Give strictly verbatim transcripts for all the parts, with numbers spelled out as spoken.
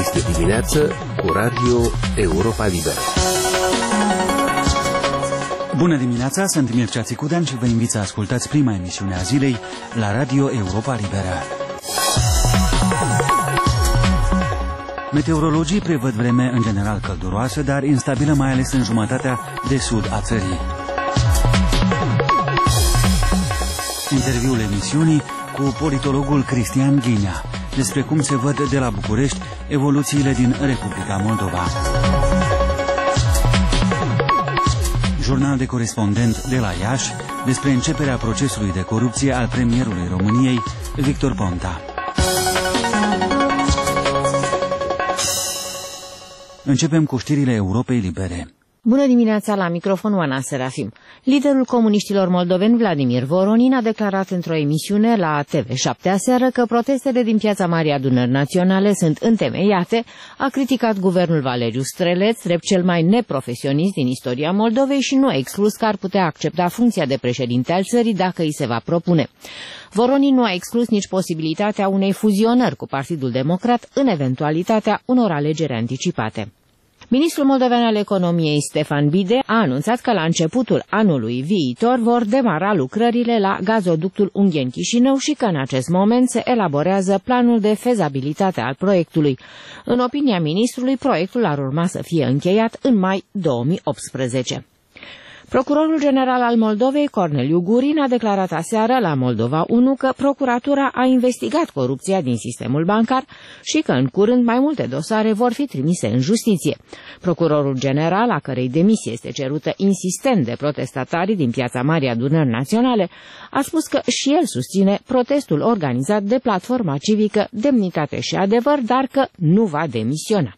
Este dimineață cu Radio Europa Liberă. Bună dimineața, sunt Mircea Țicudean și vă invit să ascultați prima emisiune a zilei la Radio Europa Liberă. Meteorologii prevăd vreme în general călduroasă, dar instabilă mai ales în jumătatea de sud a țării. Interviul emisiunii cu politologul Cristian Ghinea despre cum se văd de la București evoluțiile din Republica Moldova. Jurnal de corespondent de la Iași despre începerea procesului de corupție al premierului României, Victor Ponta. Începem cu știrile Europei Libere. Bună dimineața, la microfon Oana Serafim. Liderul comuniștilor moldoveni Vladimir Voronin a declarat într-o emisiune la T V șapte aseară că protestele din Piața Marii Adunări Naționale sunt întemeiate, a criticat guvernul Valeriu Streleț, drept cel mai neprofesionist din istoria Moldovei și nu a exclus că ar putea accepta funcția de președinte al țării dacă îi se va propune. Voronin nu a exclus nici posibilitatea unei fuzionări cu Partidul Democrat în eventualitatea unor alegeri anticipate. Ministrul moldovean al economiei Stefan Bide a anunțat că la începutul anului viitor vor demara lucrările la gazoductul Ungheni-Chișinău și că în acest moment se elaborează planul de fezabilitate al proiectului. În opinia ministrului, proiectul ar urma să fie încheiat în mai două mii optsprezece. Procurorul general al Moldovei, Corneliu Gurin, a declarat aseară la Moldova unu că procuratura a investigat corupția din sistemul bancar și că în curând mai multe dosare vor fi trimise în justiție. Procurorul general, a cărei demisie este cerută insistent de protestatarii din Piața Marii Adunări Naționale, a spus că și el susține protestul organizat de platforma civică Demnitate și Adevăr, dar că nu va demisiona.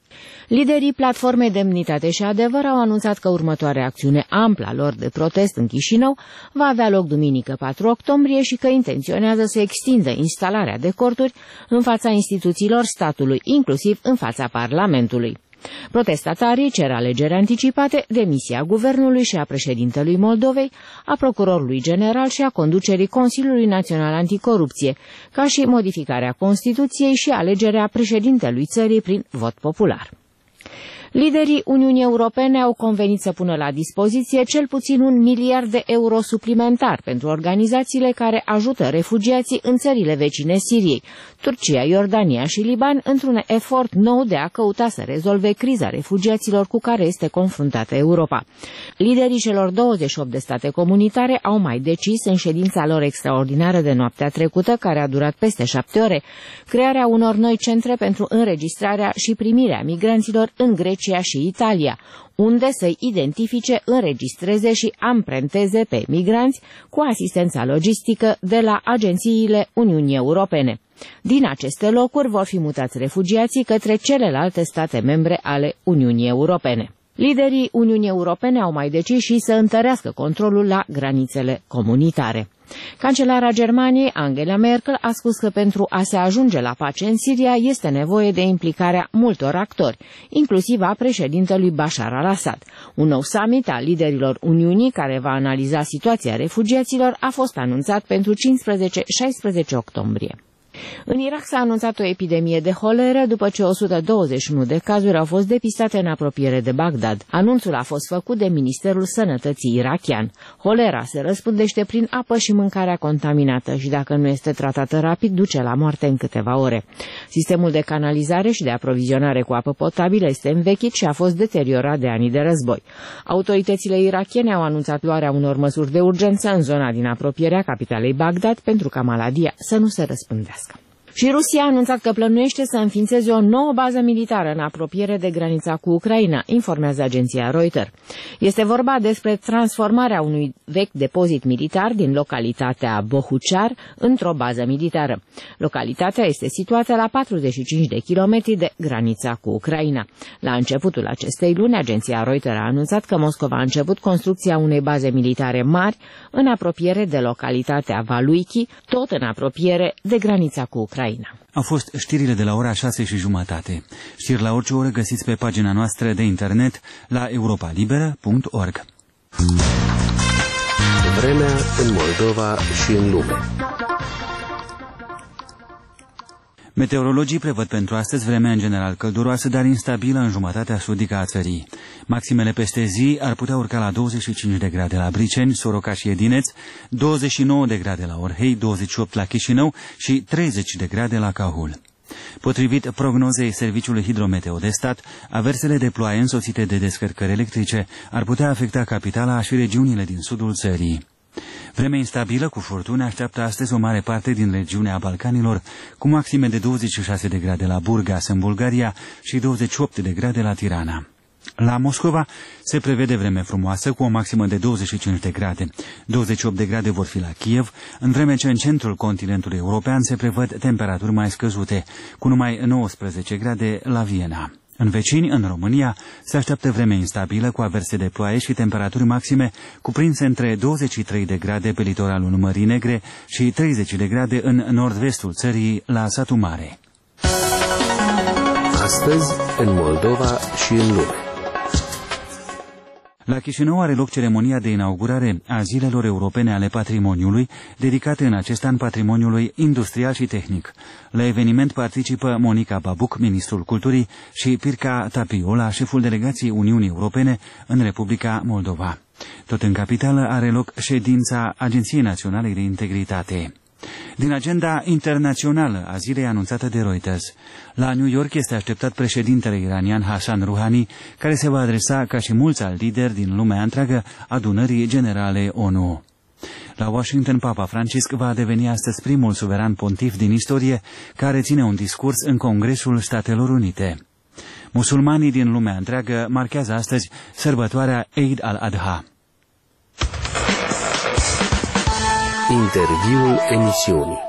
Liderii Platformei Demnitate și Adevăr au anunțat că următoarea acțiune amplă a lor de protest în Chișinău va avea loc duminică patru octombrie și că intenționează să extindă instalarea de corturi în fața instituțiilor statului, inclusiv în fața Parlamentului. Protestatarii cer alegeri anticipate, demisia guvernului și a președintelui Moldovei, a procurorului general și a conducerii Consiliului Național Anticorupție, ca și modificarea Constituției și alegerea președintelui țării prin vot popular. Liderii Uniunii Europene au convenit să pună la dispoziție cel puțin un miliard de euro suplimentar pentru organizațiile care ajută refugiații în țările vecine Siriei, Turcia, Iordania și Liban, într-un efort nou de a căuta să rezolve criza refugiaților cu care este confruntată Europa. Liderii celor douăzeci și opt de state comunitare au mai decis în ședința lor extraordinară de noaptea trecută, care a durat peste șapte ore, crearea unor noi centre pentru înregistrarea și primirea migranților în Grecia și Italia, unde să-i identifice, înregistreze și amprenteze pe migranți cu asistența logistică de la agențiile Uniunii Europene. Din aceste locuri vor fi mutați refugiații către celelalte state membre ale Uniunii Europene. Liderii Uniunii Europene au mai decis și să întărească controlul la granițele comunitare. Cancelara Germaniei, Angela Merkel, a spus că pentru a se ajunge la pace în Siria este nevoie de implicarea multor actori, inclusiv a președintelui Bashar al-Assad. Un nou summit al liderilor Uniunii, care va analiza situația refugiaților, a fost anunțat pentru cincisprezece șaisprezece octombrie. În Irak s-a anunțat o epidemie de holeră după ce o sută douăzeci și unu de cazuri au fost depistate în apropiere de Bagdad. Anunțul a fost făcut de Ministerul Sănătății irakian. Holera se răspândește prin apă și mâncarea contaminată și dacă nu este tratată rapid, duce la moarte în câteva ore. Sistemul de canalizare și de aprovizionare cu apă potabilă este învechit și a fost deteriorat de anii de război. Autoritățile irakiene au anunțat luarea unor măsuri de urgență în zona din apropierea capitalei Bagdad pentru ca maladia să nu se răspândească. Și Rusia a anunțat că plănuiește să înființeze o nouă bază militară în apropiere de granița cu Ucraina, informează agenția Reuters. Este vorba despre transformarea unui vechi depozit militar din localitatea Bohuchar într-o bază militară. Localitatea este situată la patruzeci și cinci de kilometri de granița cu Ucraina. La începutul acestei luni, agenția Reuters a anunțat că Moscova a început construcția unei baze militare mari în apropiere de localitatea Valuiki, tot în apropiere de granița cu Ucraina. Au fost știrile de la ora șase și jumătate. Știri la orice oră găsiți pe pagina noastră de internet la europa liberă punct org. Vremea în Moldova și în lume. Meteorologii prevăd pentru astăzi vremea în general călduroasă, dar instabilă în jumătatea sudică a țării. Maximele peste zi ar putea urca la douăzeci și cinci de grade la Briceni, Soroca și Edineț, douăzeci și nouă de grade la Orhei, douăzeci și opt la Chișinău și treizeci de grade la Cahul. Potrivit prognozei Serviciului Hidrometeo de Stat, aversele de ploaie însoțite de descărcări electrice ar putea afecta capitala și regiunile din sudul țării. Vremea instabilă cu furtuni așteaptă astăzi o mare parte din regiunea Balcanilor, cu maxime de douăzeci și șase de grade la Burgas, în Bulgaria, și douăzeci și opt de grade la Tirana. La Moscova se prevede vreme frumoasă cu o maximă de douăzeci și cinci de grade. douăzeci și opt de grade vor fi la Kiev, în vreme ce în centrul continentului european se prevăd temperaturi mai scăzute, cu numai nouăsprezece grade la Viena. În vecini, în România, se așteaptă vreme instabilă cu averse de ploaie și temperaturi maxime cuprinse între douăzeci și trei de grade pe litoralul Mării Negre și treizeci de grade în nord-vestul țării, la Satu Mare. Astăzi, în Moldova și în lume. La Chișinău are loc ceremonia de inaugurare a Zilelor Europene ale Patrimoniului, dedicate în acest an patrimoniului industrial și tehnic. La eveniment participă Monica Babuc, ministrul culturii, și Pirca Tapiola, șeful delegației Uniunii Europene în Republica Moldova. Tot în capitală are loc ședința Agenției Naționale de Integritate. Din agenda internațională a zilei anunțată de Reuters, la New York este așteptat președintele iranian Hassan Rouhani, care se va adresa, ca și mulți alți lideri din lumea întreagă, adunării generale O N U. La Washington, Papa Francisc va deveni astăzi primul suveran pontif din istorie care ține un discurs în Congresul Statelor Unite. Musulmanii din lumea întreagă marchează astăzi sărbătoarea Eid al-Adha. Interviul emisiunii.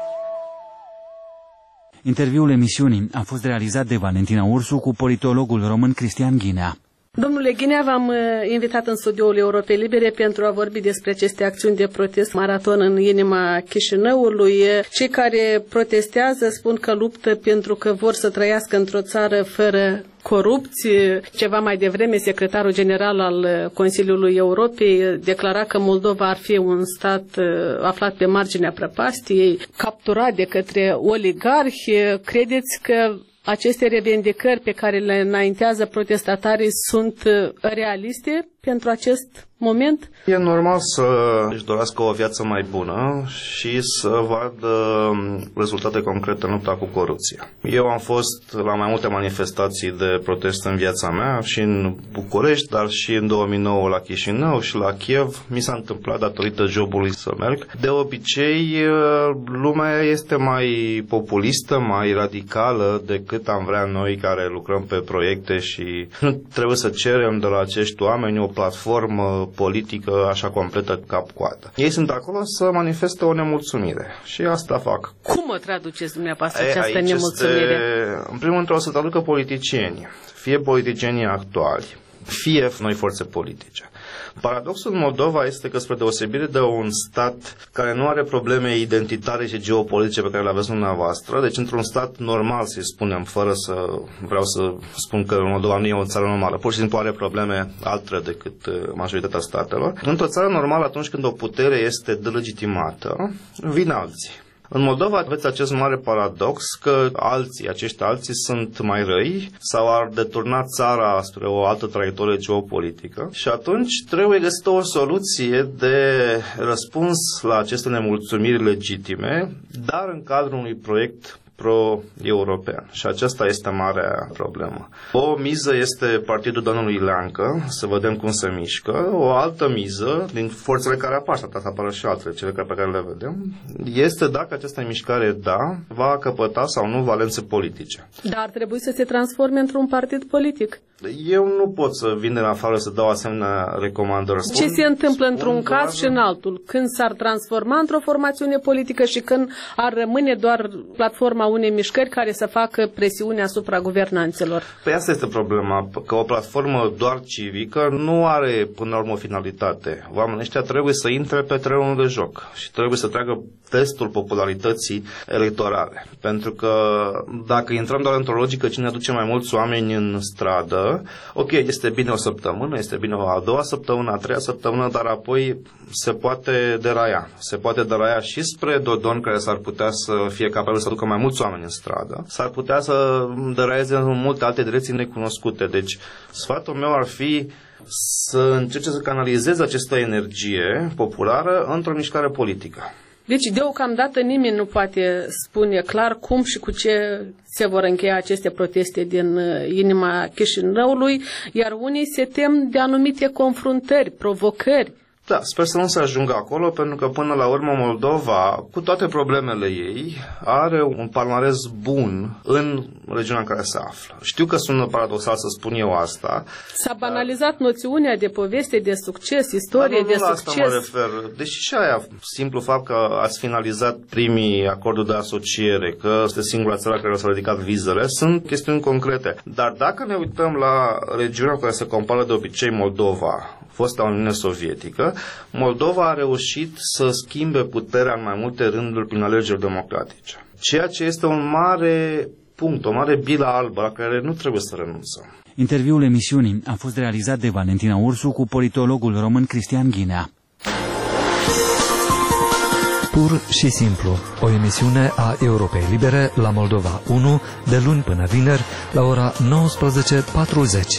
Interviul emisiunii a fost realizat de Valentina Ursu cu politologul român Cristian Ghinea. Domnule Ghinea, v-am invitat în studioul Europei Libere pentru a vorbi despre aceste acțiuni de protest maraton în inima Chișinăului. Cei care protestează spun că luptă pentru că vor să trăiască într-o țară fără corupție. Ceva mai devreme, secretarul general al Consiliului Europei declara că Moldova ar fi un stat aflat pe marginea prăpastiei, capturat de către oligarhi. Credeți că aceste revendicări pe care le înaintează protestatarii sunt realiste pentru acest moment? E normal să își dorească o viață mai bună și să vadă rezultate concrete în lupta cu corupția. Eu am fost la mai multe manifestații de protest în viața mea, și în București, dar și în două mii nouă la Chișinău și la Kiev. Mi s-a întâmplat datorită jobului să merg. De obicei, lumea este mai populistă, mai radicală decât am vrea noi care lucrăm pe proiecte și nu trebuie să cerem de la acești oameni o platformă politică așa completă cap-coadă. Ei sunt acolo să manifeste o nemulțumire și asta fac. Cum o traduceți dumneavoastră e, această nemulțumire? Este, în primul rând, o să traducă politicienii, fie politicienii actuali, fie noi forțe politice. Paradoxul în Moldova este că, spre deosebire de un stat care nu are probleme identitare și geopolitice pe care le aveți dumneavoastră, deci într-un stat normal, să-i spunem, fără să vreau să spun că Moldova nu e o țară normală, pur și simplu are probleme altele decât majoritatea statelor. Într-o țară normală, atunci când o putere este delegitimată, vin alții. În Moldova aveți acest mare paradox că alții, acești alții sunt mai răi sau ar deturna țara spre o altă traiectorie geopolitică și atunci trebuie găsită o soluție de răspuns la aceste nemulțumiri legitime, dar în cadrul unui proiect pro-european. Și aceasta este marea problemă. O miză este partidul domnului Leancă, să vedem cum se mișcă. O altă miză, din forțele care apar, să apară și altele, cele pe care le vedem, este dacă această mișcare, da, va căpăta sau nu valențe politice. Dar ar trebui să se transforme într-un partid politic. Eu nu pot să vin de la afară să dau asemenea recomandări. Ce se întâmplă într-un caz doar... și în altul? Când s-ar transforma într-o formațiune politică și când ar rămâne doar platforma unei mișcări care să facă presiune asupra guvernanților? Păi asta este problema, că o platformă doar civică nu are până la urmă o finalitate. Oamenii ăștia trebuie să intre pe terenul de joc și trebuie să treacă testul popularității electorale. Pentru că dacă intrăm doar într-o logică cine aduce mai mulți oameni în stradă, stradă. Ok, este bine o săptămână, este bine o a doua săptămână, a treia săptămână, dar apoi se poate deraia. Se poate deraia și spre Dodon, care s-ar putea să fie capabil să aducă mai mulți oameni în stradă. S-ar putea să deraieze în multe alte direcții necunoscute. Deci, sfatul meu ar fi să încerce să canalizeze această energie populară într-o mișcare politică. Deci, deocamdată, nimeni nu poate spune clar cum și cu ce se vor încheia aceste proteste din inima Chișinăului, iar unii se tem de anumite confruntări, provocări. Da, sper să nu se ajungă acolo, pentru că până la urmă Moldova, cu toate problemele ei, are un palmares bun în regiunea în care se află. Știu că sună paradoxal să spun eu asta. S-a banalizat dar... noțiunea de poveste, de succes, istorie nu, de nu la succes. Asta mă refer. Deși și aia, simplu fapt că ați finalizat primii acorduri de asociere, că este singura țară care s-a ridicat vizele, sunt chestiuni concrete. Dar dacă ne uităm la regiunea cu care se compară de obicei Moldova, fosta Uniune Sovietică, Moldova a reușit să schimbe puterea în mai multe rânduri prin alegeri democratice. Ceea ce este un mare punct, o mare bilă albă la care nu trebuie să renunțăm. Interviul emisiunii a fost realizat de Valentina Ursu cu politologul român Cristian Ghinea. Pur și simplu, o emisiune a Europei Libere la Moldova unu, de luni până vineri, la ora nouăsprezece patruzeci.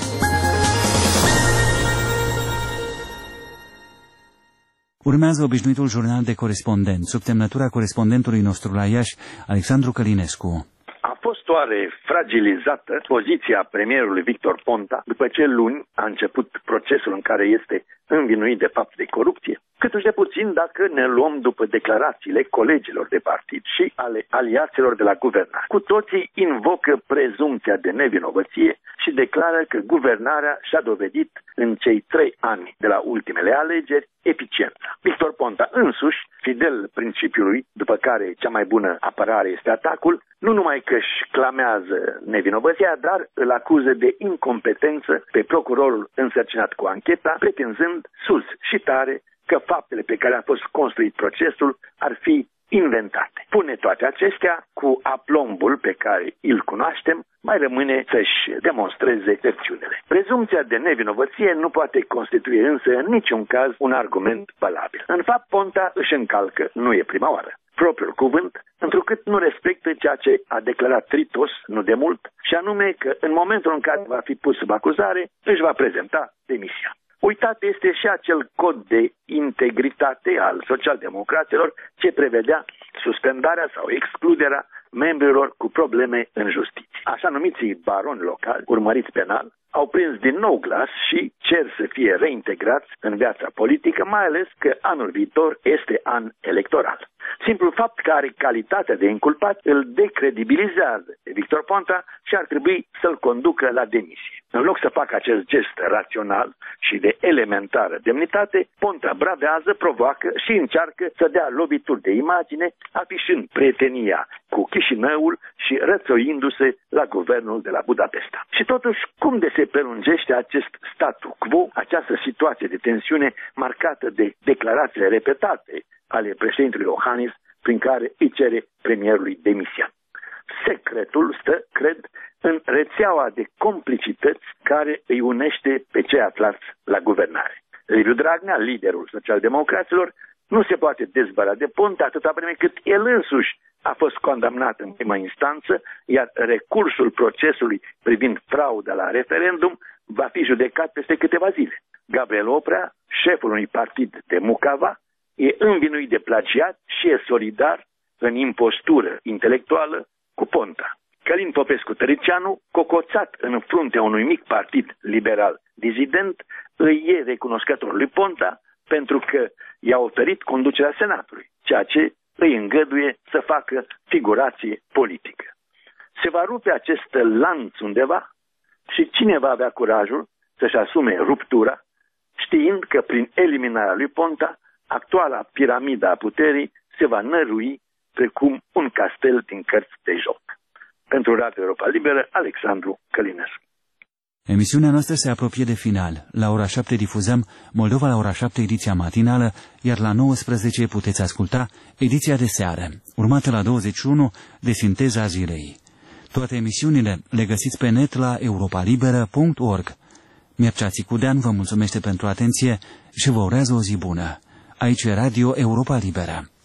Urmează obișnuitul jurnal de corespondent, sub semnătura corespondentului nostru la Iași, Alexandru Călinescu. A fost oare fragilizată poziția premierului Victor Ponta după ce luni a început procesul în care este învinuit de fapt de corupție? Câtuși de puțin dacă ne luăm după declarațiile colegilor de partid și ale aliaților de la guvernare. Cu toții invocă prezumția de nevinovăție și declară că guvernarea și-a dovedit în cei trei ani de la ultimele alegeri eficiența. Victor Ponta însuși, fidel principiului după care cea mai bună apărare este atacul, nu numai că își clamează nevinovăția, dar îl acuză de incompetență pe procurorul însărcinat cu ancheta, pretinzând sus și tare că faptele pe care a fost construit procesul ar fi inventate. Pune toate acestea cu aplombul pe care îl cunoaștem, mai rămâne să-și demonstreze versiunile. Prezumția de nevinovăție nu poate constitui însă în niciun caz un argument valabil. În fapt, Ponta își încalcă, nu e prima oară, propriul cuvânt, întrucât nu respectă ceea ce a declarat Tritos nu de mult, și anume că în momentul în care va fi pus sub acuzare, își va prezenta demisia. Uitat este și acel cod de integritate al socialdemocraților ce prevedea suspendarea sau excluderea membrilor cu probleme în justiție. Așa numiții baroni locali, urmăriți penal, au prins din nou glas și cer să fie reintegrați în viața politică, mai ales că anul viitor este an electoral. Simplul fapt că are calitatea de inculpat îl decredibilizează pe Victor Ponta și ar trebui să-l conducă la demisie. În loc să facă acest gest rațional și de elementară demnitate, Ponta bravează, provoacă și încearcă să dea lovituri de imagine, afișând prietenia cu Chișinăul și rățoindu-se la guvernul de la Budapesta. Și totuși, cum de se prelungește acest statu quo, această situație de tensiune marcată de declarațiile repetate ale președintelui Iohannis, prin care îi cere premierului demisia? Secretul stă, cred, în rețeaua de complicități care îi unește pe cei aflați la guvernare. Liviu Dragnea, liderul socialdemocraților, nu se poate dezbăra de Ponta atâta vreme cât el însuși a fost condamnat în prima instanță, iar recursul procesului privind frauda la referendum va fi judecat peste câteva zile. Gabriel Oprea, șeful unui partid de Mucava, e învinuit de plagiat și e solidar în impostură intelectuală cu Ponta. Călin Popescu-Tăricianu, cocoțat în fruntea unui mic partid liberal dizident, îi e recunoscător lui Ponta pentru că i-a oferit conducerea Senatului, ceea ce îi îngăduie să facă figurație politică. Se va rupe acest lanț undeva și cine va avea curajul să-și asume ruptura, știind că prin eliminarea lui Ponta, actuala piramida a puterii se va nărui precum un castel din cărți de joc. Pentru Radio Europa Liberă, Alexandru Călinescu. Emisiunea noastră se apropie de final. La ora șapte difuzăm Moldova la ora șapte, ediția matinală, iar la nouăsprezece puteți asculta ediția de seară, urmată la douăzeci și unu de Sinteza zilei. Toate emisiunile le găsiți pe net la europa liberă punct org. Mircea Țicudean vă mulțumește pentru atenție și vă urează o zi bună. Aici e Radio Europa Liberă.